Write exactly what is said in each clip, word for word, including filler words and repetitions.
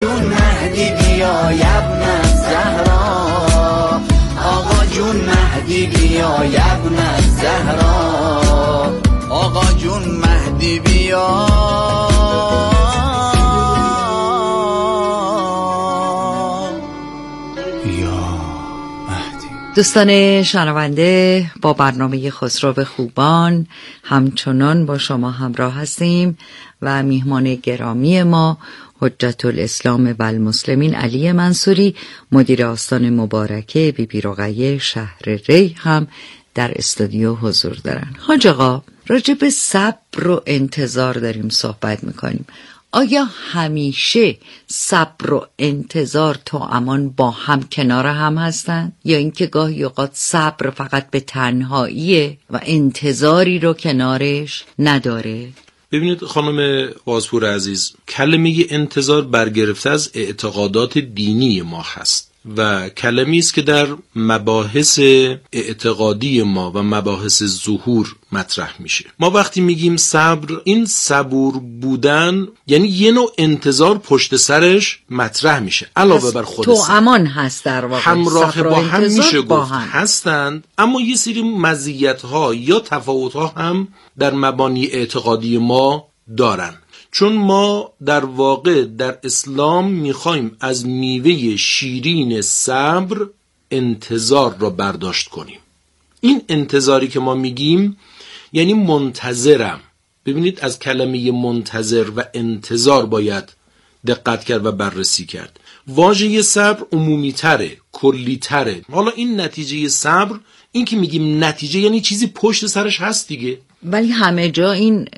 مهدی بیا ابن زهرا، آقا جون مهدی بیا ابن زهرا، آقا جون مهدی بیا. دوستان شنونده، با برنامه خسرو خوبان همچنان با شما همراه هستیم و میهمان گرامی ما حجت الاسلام و المسلمین علی منصوری، مدیر آستان مبارکه بی بی رقیه شهر ری هم در استودیو حضور دارن. حاج آقا، راجع به صبر و انتظار داریم صحبت میکنیم. آیا همیشه صبر و انتظار تو امان با هم کنار هم هستن، یا اینکه گاهی اوقات صبر فقط به تنهاییه و انتظاری رو کنارش نداره؟ ببینید خانم بازپور عزیز، کلمه انتظار برگرفته از اعتقادات دینی ما هست و کلمه‌ای است که در مباحث اعتقادی ما و مباحث ظهور مطرح میشه. ما وقتی میگیم صبر، این صبور بودن یعنی یه نوع انتظار پشت سرش مطرح میشه علاوه بر خود تو امان هست، در واقع همراه با هم میشه با گفت هم هستند، اما یه سری مزیت‌ها یا تفاوت‌ها هم در مبانی اعتقادی ما دارن. چون ما در واقع در اسلام میخوایم از میوه شیرین صبر انتظار را برداشت کنیم. این انتظاری که ما میگیم یعنی منتظرم. ببینید از کلمه منتظر و انتظار باید دقت کرد و بررسی کرد. واژه صبر عمومی تره، کلی تره. حالا این نتیجه صبر، این که میگیم نتیجه یعنی چیزی پشت سرش هست دیگه، ولی همه جا این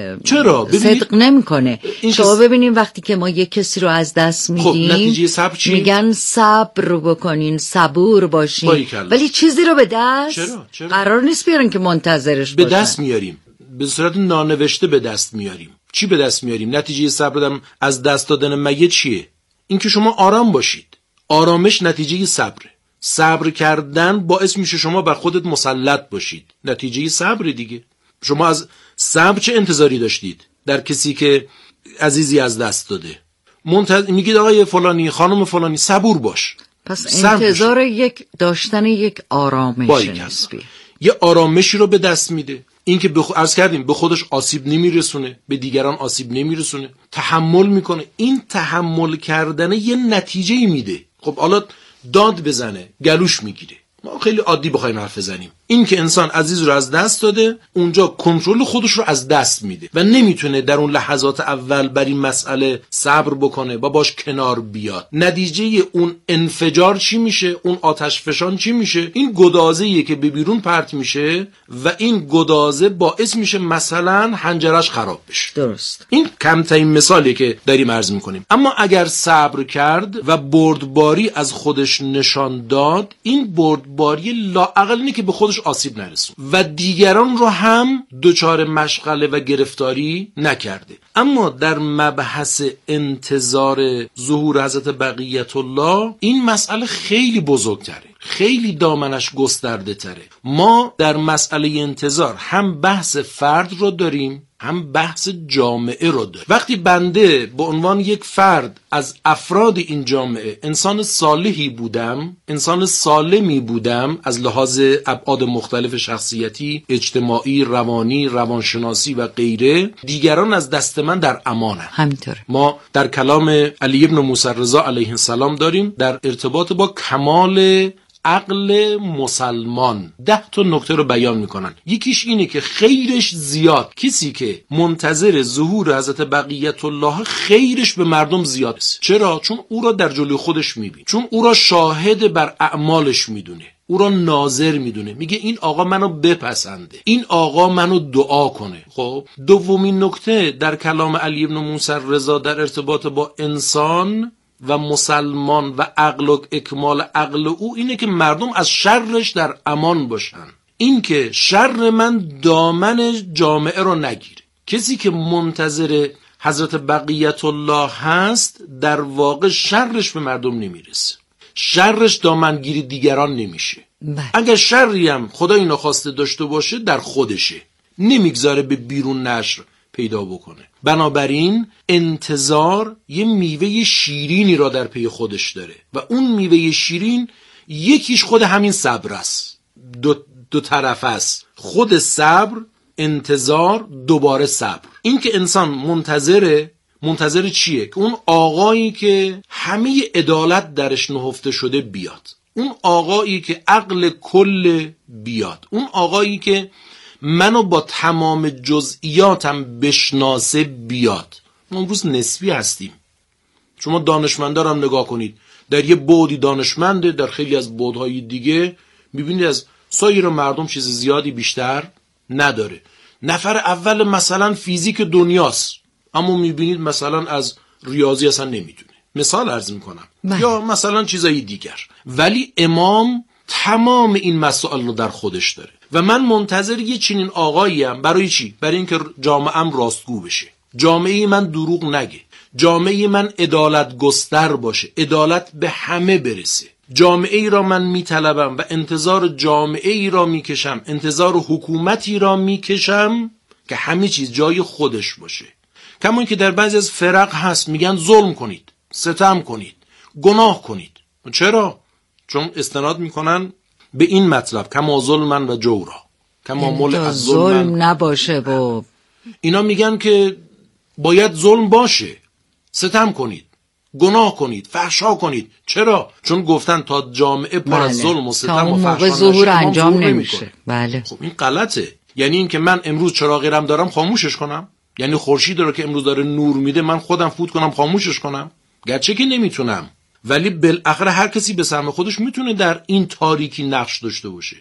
چرا صدق نمیکنه. شما ببینیم وقتی که ما یک کسی رو از دست میدیم، خب نتیجه صبر چی؟ میگن صبر بکنین، صبور باشین، ولی چیزی رو به دست چرا؟ چرا؟ قرار نیست بیارن که منتظرش به باشن. دست میاریم، به صورت نانوشته به دست میاریم. چی به دست میاریم؟ نتیجه صبر دم از دست دادن میت چیه؟ این که شما آرام باشید. آرامش نتیجه صبره. صبر کردن باعث میشه شما بر خودت مسلط باشید. نتیجه صبر دیگه. شما از صبر چه انتظاری داشتید در کسی که عزیزی از دست داده؟ منتظر میگید آقای فلانی، خانم فلانی صبور باش. پس انتظار یک داشتن یک آرامش نسبی، یه آرامشی رو به دست میده. این که بخ... عرض کردیم به خودش آسیب نمیرسونه، به دیگران آسیب نمیرسونه، تحمل میکنه. این تحمل کردن یه نتیجه میده. خب حالا داد بزنه گلوش میگیره. ما خیلی عادی بخوایم حرف بزنیم، این که انسان عزیز رو از دست داده، اونجا کنترل خودش رو از دست میده و نمیتونه در اون لحظات اول بر این مسئله صبر بکنه و باش کنار بیاد. نتیجه اون انفجار چی میشه؟ اون آتش فشان چی میشه؟ این گدازه‌ایه که به بیرون پرت میشه و این گدازه باعث میشه مثلا حنجرش خراب بشه. درست. این کمترین مثالی که داریم عرض میکنیم. اما اگر صبر کرد و بردباری از خودش نشان داد، این بردباری لااقل اینه که به خودش آسیب نرسون و دیگران رو هم دچار مشغله و گرفتاری نکرده. اما در مبحث انتظار ظهور حضرت بقیت الله این مسئله خیلی بزرگتره، خیلی دامنش گسترده تره. ما در مسئله انتظار هم بحث فرد رو داریم، هم بحث جامعه رو داریم. وقتی بنده به عنوان یک فرد از افراد این جامعه انسان صالحی بودم، انسان سالمی بودم از لحاظ ابعاد مختلف شخصیتی، اجتماعی، روانی، روانشناسی و غیره، دیگران از دست من در امانند. همینطور ما در کلام علی ابن موسی رضا علیه السلام داریم در ارتباط با کمال عقل مسلمان ده تا نکته رو بیان میکنن. یکیش اینه که خیرش زیاد، کسی که منتظر ظهور حضرت بقیت الله خیرش به مردم زیاد است. چرا؟ چون او را در جلوی خودش میبینه، چون او را شاهد بر اعمالش میدونه، او را ناظر میدونه. میگه این آقا منو بپسنده، این آقا منو دعا کنه. خب دومین نکته در کلام علی ابن موسی رضا در ارتباط با انسان و مسلمان و عقل و اکمال عقل او اینه که مردم از شرش در امان باشن، این که شر من دامن جامعه رو نگیره. کسی که منتظر حضرت بقیت الله هست در واقع شرش به مردم نمیرسه، شرش دامنگیری دیگران نمیشه. اگر شری هم خدای نخواسته داشته باشه در خودشه، نمیگذاره به بیرون نشر پیدا بکنه. بنابراین انتظار یه میوه شیرینی را در پی خودش داره و اون میوه شیرین یکیش خود همین صبر است. دو, دو طرف است، خود صبر، انتظار، دوباره صبر. این که انسان منتظره، منتظر چیه؟ که اون آقایی که همه عدالت درش نهفته شده بیاد، اون آقایی که عقل کل بیاد، اون آقایی که منو با تمام جزئیاتم بشناسه بیاد. ما امروز نسبی هستیم. شما دانشمندا هم نگاه کنید، در یه بعدی دانشمنده، در خیلی از بعدهای دیگه میبینید از سایر مردم چیز زیادی بیشتر نداره. نفر اول مثلا فیزیک دنیاست، اما میبینید مثلا از ریاضی اصلا نمیدونه. مثال عرض میکنم بله. یا مثلا چیزایی دیگر. ولی امام تمام این مسائل رو در خودش داره و من منتظر یه چنین آقایی ام. برای چی؟ برای اینکه جامعه‌ام راستگو بشه، جامعه من دروغ نگه، جامعه من عدالت گستر باشه، عدالت به همه برسه. جامعه ای را من میطلبم و انتظار جامعه ای را میکشم، انتظار حکومتی را میکشم که همه چیز جای خودش باشه. کما اینکه در بعضی از فرق هست میگن ظلم کنید، ستم کنید، گناه کنید. چرا؟ چون استناد میکنن به این مطلب کما ظلمن و جورا، کما مول از ظلم نباشه و اینا میگن که باید ظلم باشه، ستم کنید، گناه کنید، فحشا کنید. چرا؟ چون گفتن تا جامعه پر از ظلم و ستم و فحشا نشه ظهور انجام نمیشه. بله. خب این غلطه. یعنی این که من امروز چراغی رم دارم خاموشش کنم؟ یعنی خورشید رو که امروز داره نور میده من خودم فوت کنم خاموشش کنم؟ گرچه که نمیتونم، ولی بالاخره هر کسی به سهم خودش میتونه در این تاریکی نقش داشته باشه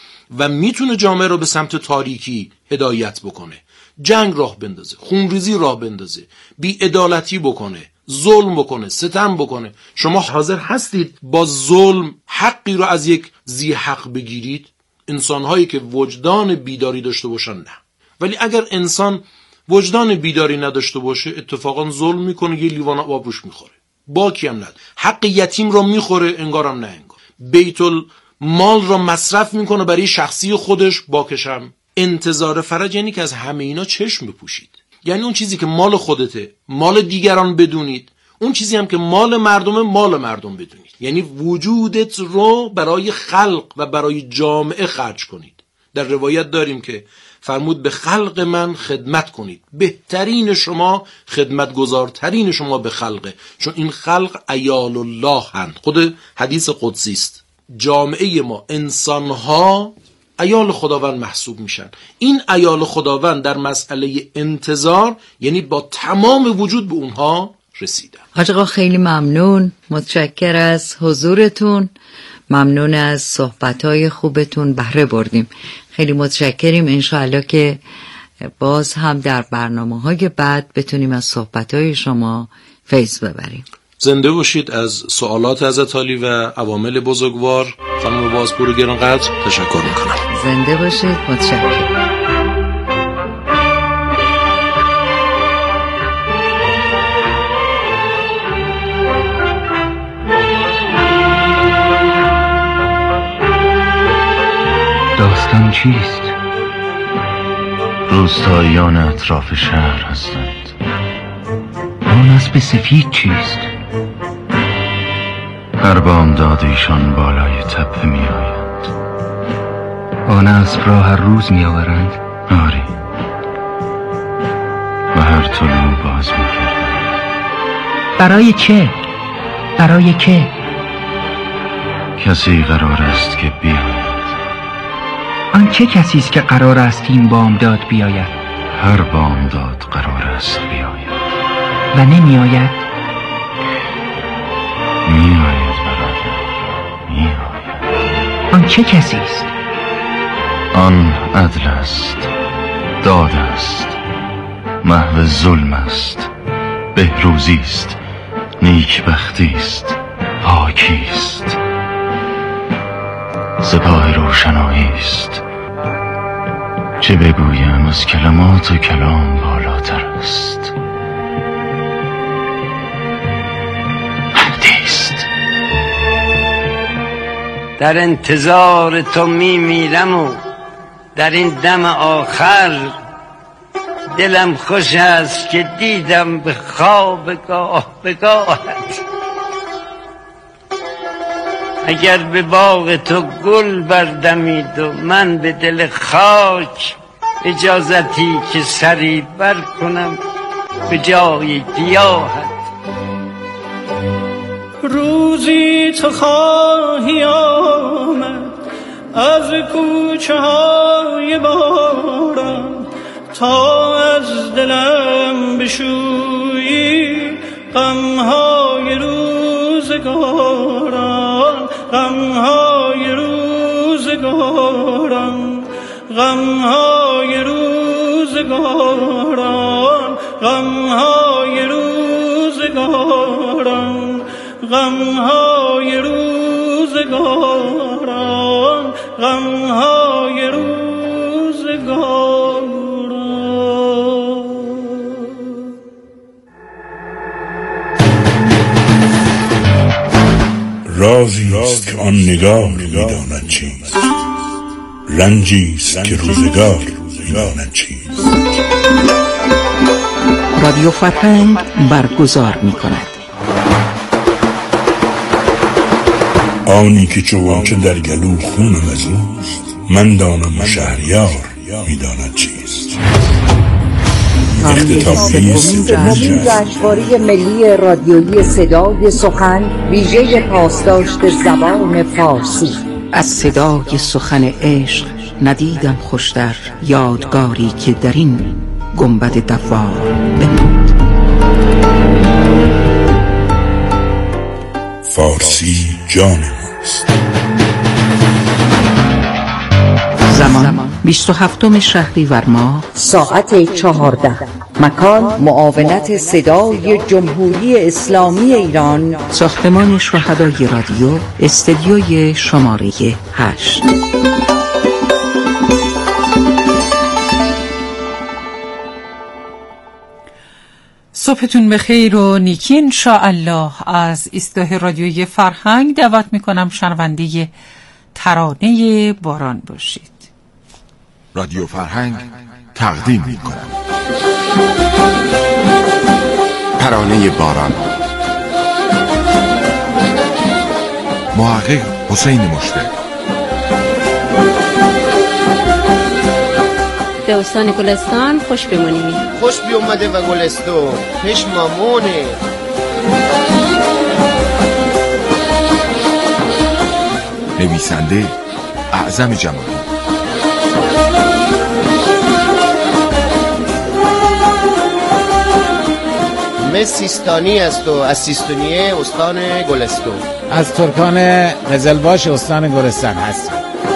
و میتونه جامعه رو به سمت تاریکی هدایت بکنه، جنگ راه بندازه، خونریزی راه بندازه، بی‌عدالتی بکنه، ظلم بکنه، ستم بکنه. شما حاضر هستید با ظلم حقی رو از یک ذی حق بگیرید؟ انسان‌هایی که وجدان بیداری داشته باشن نه. ولی اگر انسان وجدان بیداری نداشته باشه اتفاقا ظلم میکنه، یه لیوان آب روش میخوره، باکی هم نداره. حق یتیم را میخوره، انگارم نه انگار. بیت المال را مصرف میکنه برای شخصی خودش، باکشم. انتظار فرج یعنی که از همه اینا چشم بپوشید. یعنی اون چیزی که مال خودته مال دیگران بدونید، اون چیزی هم که مال مردمه مال مردم بدونید. یعنی وجودت رو برای خلق و برای جامعه خرج کنید. در روایت داریم که فرمود به خلق من خدمت کنید، بهترین شما خدمتگزارترین شما به خلقه، چون این خلق عیال الله هند. خود حدیث قدسی است. جامعه ما، انسانها عیال خداوند محسوب میشن. این عیال خداوند در مسئله انتظار یعنی با تمام وجود به اونها رسیدن. حاج آقا خیلی ممنون، متشکر از حضورتون، ممنون از صحبت‌های خوبتون، بهره بردیم. خیلی متشکریم. انشاءالله که باز هم در برنامه‌های بعد بتونیم از صحبت‌های شما فیض ببریم. زنده باشید. از سوالات حضرت عالی و عوامل بزرگوار خانم بازپور گرانقدر تشکر میکنم. زنده باشید. متشکرم. داستان چیست؟ روستاییان اطراف شهر هستند. آن اسب سفید چیست؟ هر بامداد ایشان بالای تپه می آیند. آن اسب را هر روز می آورند؟ آری، و هر طلوع باز می کردند. برای چه؟ برای که؟ کسی قرار است که بیاید. آن چه کسی است که قرار است این بامداد بیاید؟ هر بامداد قرار است بیاید. و نمی آید؟ می آید برادر، می آید. آن چه کسی است؟ آن عدل است، داد است، محو ظلم است، بهروزی است، نیکبختی است، پاکی است، سپاه روشنایی است. چه بگویم از کلمات و کلام بالاتر است. در انتظار تو می میرم و در این دم آخر دلم خوش است که دیدم به خواب گاه به گاهت. اگر به باغ تو گل بردمید و من به دل خاک، اجازتی که سری بر کنم به جای گیاهت. روزی تو خواهی آمد از کوچه های باران، تا از دلم بشویی غمهای روزگاران، غمهای روزگاران، غمهای روزگاران، غمهای روزگاران، غمهای روزگاران، غمهای روزگاران. رازی است که آن نگار می‌داند چیست، رنجی است که روزگار می‌داند چیست. رادیو فرهنگ برگزار می‌کند آنی که چوانچه در گلو خونم از اوست، من دانم و شهریار می‌داند چیست. اختتامیه سومین جشنواره ملی رادیویی صدای سخن ویژه پاسداشت زبان فارسی. از صدای سخن عشق ندیدم خوشتر، یادگاری که در این گنبد دوار بماند. فارسی جان ماست. زمان بیست و هفتم شهریور ماه ساعت چهارده. مکان معاونت صدای جمهوری اسلامی ایران، ساختمان شهدای رادیو، استدیوی شماره هشت. صبحتون بخیر و نیکی انشاءالله. از ایستگاه رادیویی فرهنگ دعوت میکنم شنونده ترانه باران باشید. رادیو فرهنگ تقدیم میکنم ترانه باران. محقق حسین مشفق. به استان گلستان خوش بمونیم. خوش بی اومده و گلستون پیش مامونه. نویسنده اعظم جمالی. من سیستانی است و از سیستونیه استان گلستون. از ترکان قزلباش استان گلستان هست.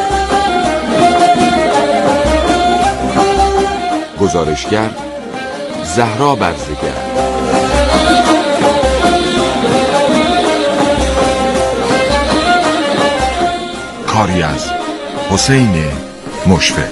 گزارشگر زهرا برزگر. کاری از حسین مشفق.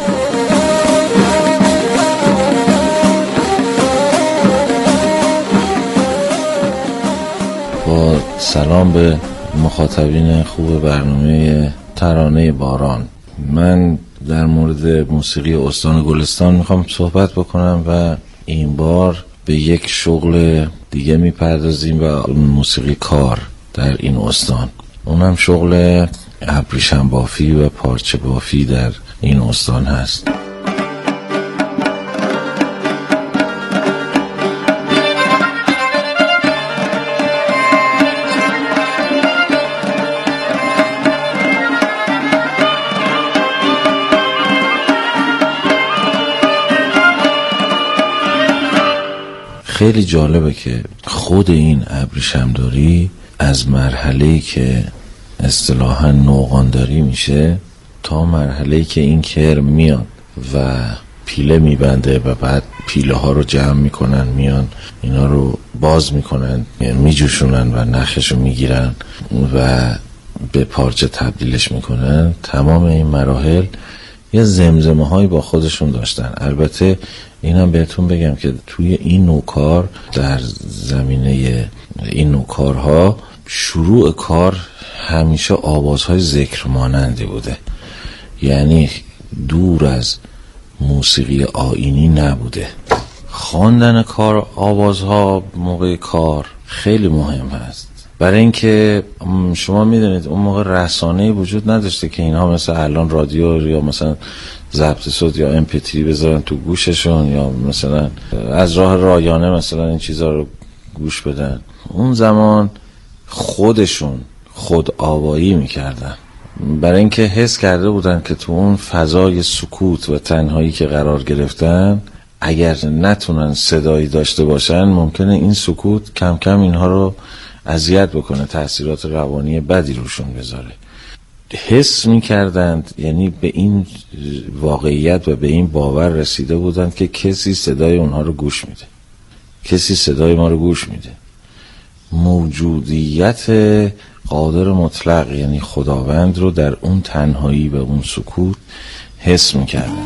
با سلام به مخاطبین خوب برنامه ترانه باران، من در مورد موسیقی استان گلستان میخوام صحبت بکنم و این بار به یک شغل دیگه میپردازیم و موسیقی کار در این استان. اونم شغل ابریشم بافی و پارچه بافی در این استان هست. خیلی جالبه که خود این ابریشمداری از مرحله‌ای که اصطلاحاً نوغانداری میشه تا مرحله‌ای که این کرم میاد و پیله میبنده و بعد پیله ها رو جمع میکنن، میان اینا رو باز میکنن، میجوشونن و نخشو میگیرن و به پارچه تبدیلش میکنن. تمام این مراحل یه زمزمه هایی با خودشون داشتن. البته اینم بهتون بگم که توی این نوع کار، در زمینه این نوع کارها، شروع کار همیشه آوازهای ذکر مانندی بوده، یعنی دور از موسیقی آیینی نبوده. خواندن کار آوازها موقع کار خیلی مهم هست، برای اینکه شما میدونید اون موقع رسانه‌ای وجود نداشته که اینها مثل الان رادیو یا مثلا ضبط صوت یا ام پی تری بذارن تو گوششون یا مثلا از راه رایانه مثلا این چیزا رو گوش بدن. اون زمان خودشون خود آوایی میکردن، برای اینکه حس کرده بودن که تو اون فضای سکوت و تنهایی که قرار گرفتن اگر نتونن صدایی داشته باشن ممکنه این سکوت کم کم اینها رو اذیت بکنه، تأثیرات روانی بدی روشون بذاره. حس میکردند، یعنی به این واقعیت و به این باور رسیده بودند که کسی صدای اونها رو گوش میده، کسی صدای ما رو گوش میده. موجودیت قادر مطلق یعنی خداوند رو در اون تنهایی و اون سکوت حس میکردند.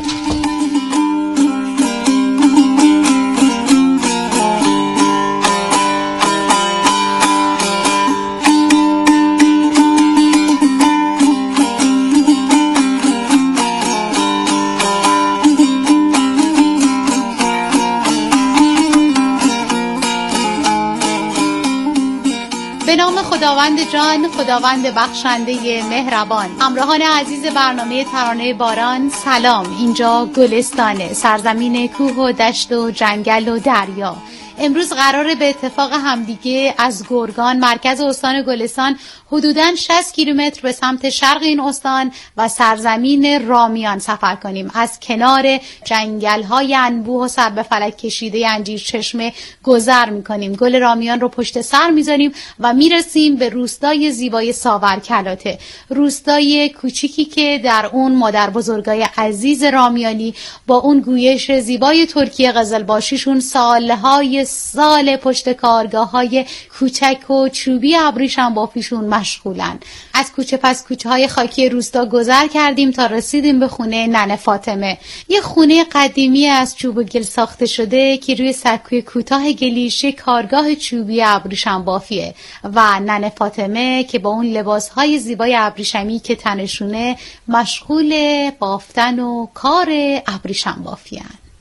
خداوند جان، خداوند بخشنده مهربان. همراهان عزیز برنامه ترانه باران سلام. اینجا گلستانه، سرزمین کوه و دشت و جنگل و دریا. امروز قراره به اتفاق همدیگه از گرگان مرکز استان گلستان حدوداً شصت کیلومتر به سمت شرق این استان و سرزمین رامیان سفر کنیم. از کنار جنگل‌های انبوه و سر به فلک کشیده انجیر چشمه گذر می‌کنیم. گل رامیان رو پشت سر می‌ذاریم و میرسیم به روستای زیبای ساورکلاته، روستای کوچیکی که در اون مادر بزرگای عزیز رامیانی با اون گویش زیبای ترکی قزلباشیشون سالهای سال پشت کارگاه‌های کوچک و چوبی ابریشم بافیشون مشغولن. از کوچه پس کوچه های خاکی روستا گذر کردیم تا رسیدیم به خونه ننه فاطمه، یه خونه قدیمی از چوب و گل ساخته شده که روی سکوی کوتاه گلیشه کارگاه چوبی ابریشم بافیه و ننه فاطمه که با اون لباس های زیبای ابریشمی که تنشونه مشغول بافتن و کار ابریشم بافیان.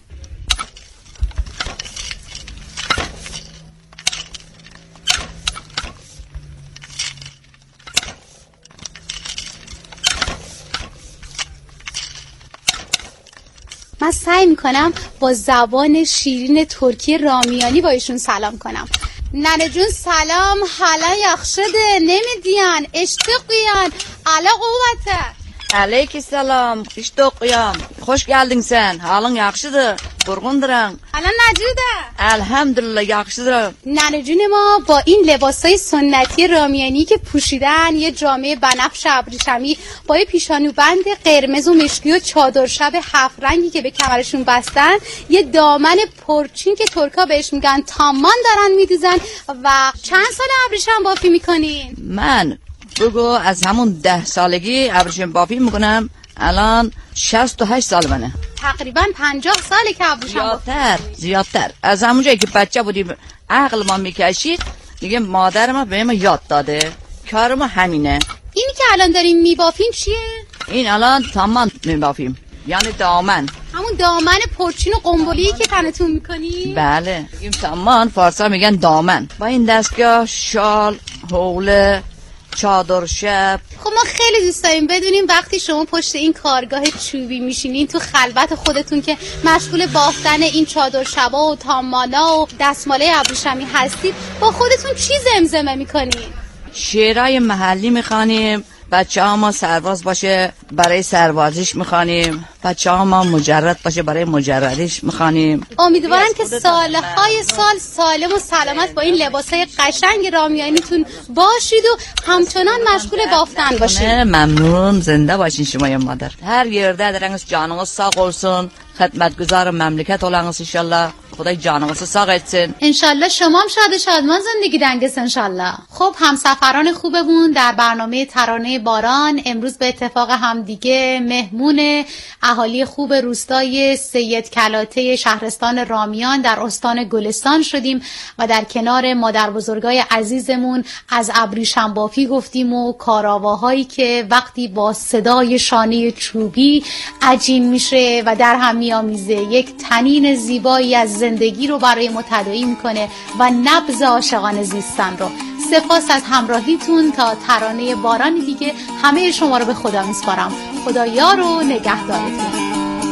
من سعی میکنم با زبان شیرین ترکی رامیانی با ایشون سلام کنم. ننه جون سلام، حالا یخشده نمیدیان اشتقیان علا قوته. Aleyküm selam, işte okuyam. Hoş geldin sen. Halın yaxşıdır. Durgunduran. الان نجوده. Elhamdülillah yaxşıdır. ننه جون ما با این لباسای سنتی رامیانی که پوشیدن، یه جامعه بنفش ابریشمی با یه پیشانوبند قرمز و مشکی و چادر شب هفت رنگی که به کمرشون بستن، یه دامن پرچین که ترکا بهش میگن تامان دارن میدوزن. و چند سال ابریشم بافی میکنین؟ من بگو از همون ده سالگی ابریشم بافی میکنم. الان شصت و هشت سال منه. تقریبا پنجاه ساله که ابریشم بافی. زیادتر زیادتر از همون جایی که بچه بودیم عقل ما میکشید دیگه مادر ما به ما یاد داده. کار ما همینه. اینی که الان داریم میبافیم چیه؟ این الان تامان میبافیم، یعنی دامن. همون دامن پرچین و قنبلی که تنتون میکنی؟ بله. این تامان فارسا میگن دامن. با این دستگاه شال، حوله، چادر شب. خب ما خیلی دوست داریم بدونیم وقتی شما پشت این کارگاه چوبی میشینین تو خلوت خودتون که مشغول بافتن این چادر شبا و تامانا و دستماله ابریشمی هستید، با خودتون چی زمزمه میکنین؟ شعرهای محلی میخوانیم. بچه ها ما سرباز باشه برای سربازیش میخوانیم، بچه ها ما مجرد باشه برای مجردیش میخوانیم. امیدوارم که سالهای سال سالم و سلامت با این لباسای قشنگ رامیانیتون باشید و همچنان مشغول بافتن باشید. ممنون، زنده باشین شما یا مادر. هر yerdə درنگز canınız sağ olsun. خدمتگزار مملکت olağınız inşallah. خدای جانمازو ساق etsin. انشالله شما هم شاد شادمان زندگی دنگس انشالله. خب همسفران خوبمون در برنامه ترانه باران امروز به اتفاق همدیگه مهمون اهالی خوب روستای سید کلاته شهرستان رامیان در استان گلستان شدیم و در کنار مادر بزرگای عزیزمون از ابریشم بافی گفتیم و کاراواهایی که وقتی با صدای شانه چوبی عجین میشه و در هم میامیزه، یک تنین زیبایی از زندگی رو برای ما تداعی میکنه و نبض عاشقانه زیستن رو. سپاس از همراهیتون. تا ترانه بارانی دیگه همه شما رو به خدا میسپارم. خدا یار و نگهدارتون.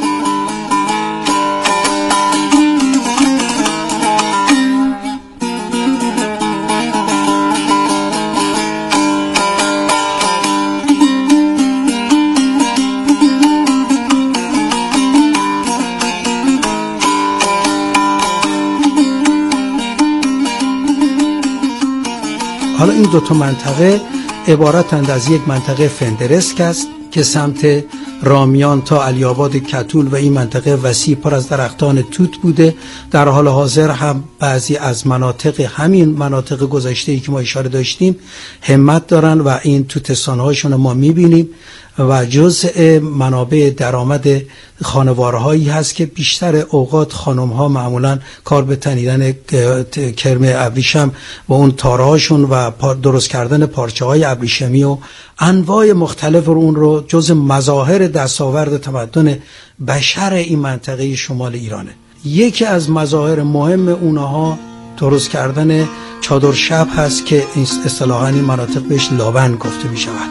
حالا این دو تا منطقه عبارتند از یک منطقه فندرسک است که سمت رامیان تا علی‌آباد کتول و این منطقه وسیع پر از درختان توت بوده. در حال حاضر هم بعضی از مناطق همین مناطق گذشته‌ای که ما اشاره داشتیم همت دارن و این توتستان‌هاشون ما می‌بینیم و جزء منابع درآمد خانوارهایی هست که بیشتر اوقات خانم‌ها معمولاً کار به تنیدن کرم ابریشم و اون تارهاشون و درست کردن پارچه‌های ابریشمی و انواع مختلف رو اون رو جزء مظاهر دستاورد تمدن بشر این منطقه شمال ایرانه. یکی از مظاهر مهم اونها درست کردن چادر شب هست که اصطلاحاً این مناطق بهش لاون گفته می شود.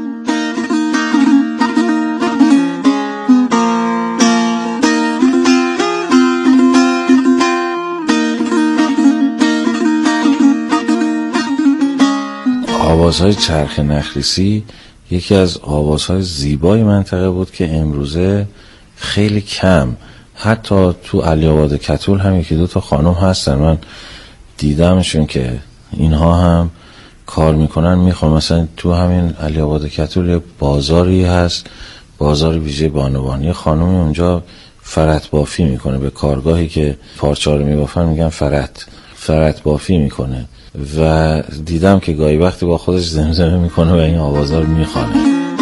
آوازهای چرخ نخریسی یکی از آوازهای زیبای منطقه بود که امروزه خیلی کم، حتی تو علی‌آباد کتول هم یکی دو تا خانم هستن من دیدمشون که اینها هم کار میکنن میخوام. مثلا تو همین علی‌آباد کتول یه بازاری هست، بازار ویژه بانوانی، خانومی اونجا فرط بافی میکنه، به کارگاهی که پارچه رو میبافن میگن فرط فرط بافی میکنه و دیدم که گاهی وقتی با خودش زمزمه میکنه و این آوازها رو میخوانه.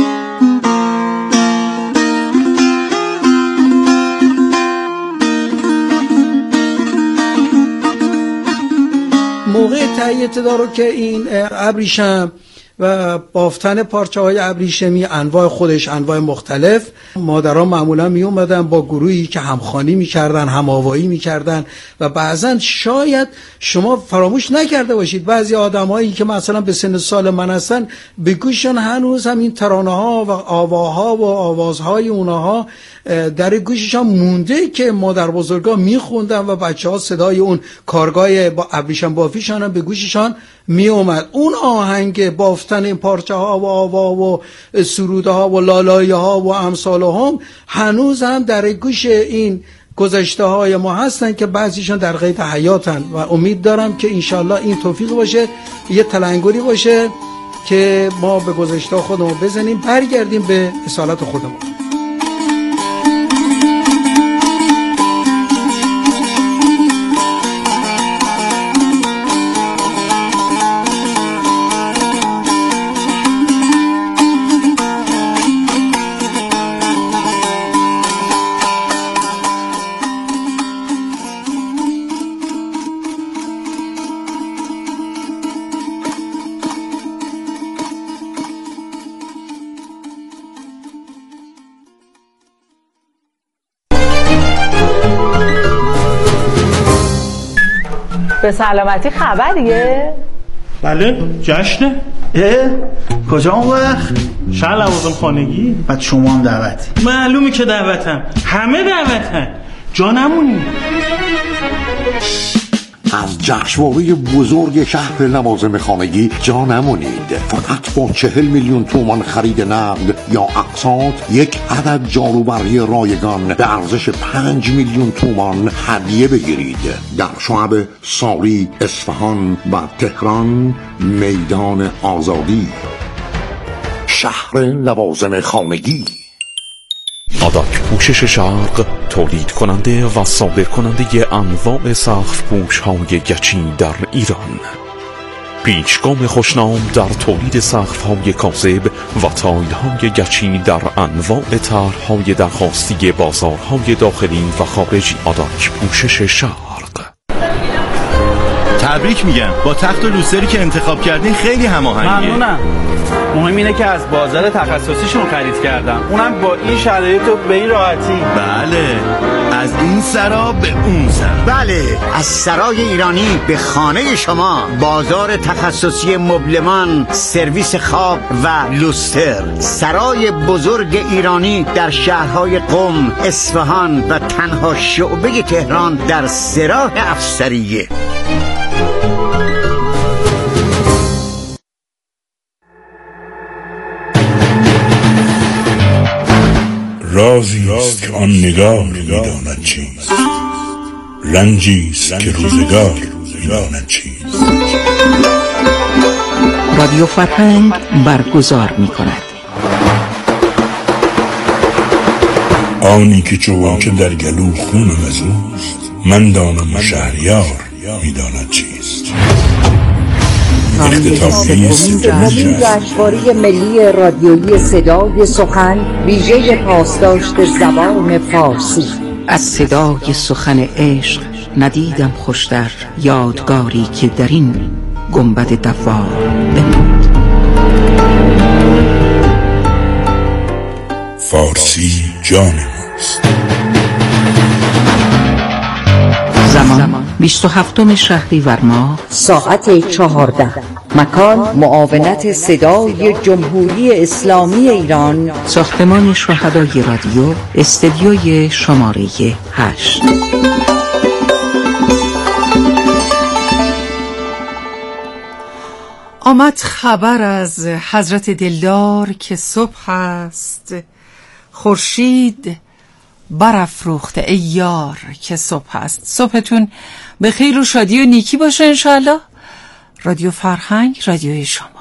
موقع تهیه تدارک که این ابریشم و بافتن پارچه های ابریشمی انواع خودش انواع مختلف، مادران معمولا می اومدن با گروهی که همخوانی میکردن، هماوایی میکردن و بعضا شاید شما فراموش نکرده باشید بعضی آدمایی که مثلا به سن سال من هستن به گوششون هنوز هم این ترانه ها و آواها و آوازهای اونها در گوششان مونده که مادر بزرگا میخوندن و بچه ها صدای اون کارگاه با ابریشم بافیشان هم به گوششان می اومد. اون آهنگ بافتن این پارچه ها و آوا و سروده ها و لالایه ها و امثال هم هنوز هم در گوش این گذشته های ما هستن که بعضیشان در قید حیاتن و امید دارم که انشالله این توفیق باشه، یه تلنگری باشه که ما به گذشته خودمون بزنیم، برگردیم به اصالت خودمون. به سلامتی خبریه؟ بله جشنه. اه؟ کجا اون وقت؟ شهر لوازم خانگی. بعد شما هم دعوتی؟ معلومه که دعوتم، همه دعوتن، جا نمونی. از جشنواره بزرگ شهر لوازم خانگی جا نمونید. فقط با چهل میلیون تومان خرید نقد یا اقساط یک عدد جاروبرقی رایگان به ارزش پنج میلیون تومان هدیه بگیرید. در شعب ساری، اصفهان و تهران میدان آزادی. شهر لوازم خانگی. آداک پوشش شرق تولید کننده و صادر کننده انواع سقف پوش های گچی در ایران. پیشگام خوشنام در تولید سقف های کاذب و تایل های گچی در انواع طرح های درخواستی بازارهای داخلی و خارجی. آداک پوشش شرق. تبریک میگم، با تخت و لوستری که انتخاب کردین خیلی هماهنگه. ممنونم. مهم اینه که از بازار تخصصیشون خرید کردم، اونم با این شرایط و به این راحتی. بله، از این سرا به اون سرا. بله، از سرای ایرانی به خانه شما. بازار تخصصی مبلمان، سرویس خواب و لوستر. سرای بزرگ ایرانی در شهرهای قم، اصفهان و تنها شعبه تهران در سراح افسریه. رازی است که آن نگار می‌داند چیست، رنجی است که روزگار می‌داند چیست. رادیو فرهنگ برگزار می‌کند آنی که چون که در گلو خون مزوست، من دانم و شهریار می‌داند چیست. سومین جشنواره ملی رادیویی صدای سخن ویژه پاسداشت زبان فارسی. از صدای سخن عشق ندیدم خوشتر، یادگاری که در این گنبد دوار بماند. فارسی جان ماست. زمان بیست و هفتم شهریور ماه ساعت چهارده. مکان معاونت صدای جمهوری اسلامی ایران، ساختمان شهدای رادیو، استدیوی شماره هشت. آمد خبر از حضرت دلدار که صبح است، خورشید برافروخته ای یار که صبح است. صبحتون به خیر و شادی و نیکی باشه انشاءالله. رادیو فرهنگ، رادیوی شما.